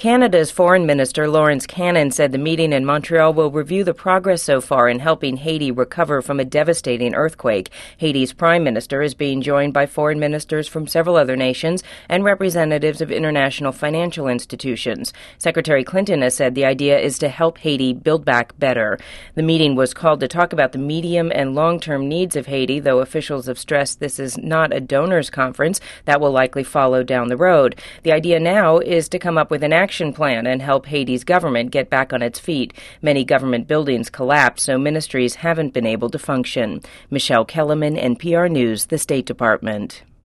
Canada's Foreign Minister Lawrence Cannon said the meeting in Montreal will review the progress so far in helping Haiti recover from a devastating earthquake. Haiti's Prime Minister is being joined by foreign ministers from several other nations and representatives of international financial institutions. Secretary Clinton has said the idea is to help Haiti build back better. The meeting was called to talk about the medium and long-term needs of Haiti, though officials have stressed this is not a donors conference. That will likely follow down the road. The idea now is to come up with an action plan and help Haiti's government get back on its feet. Many government buildings collapsed, so ministries haven't been able to function. Michelle Kellerman, NPR News, the State Department.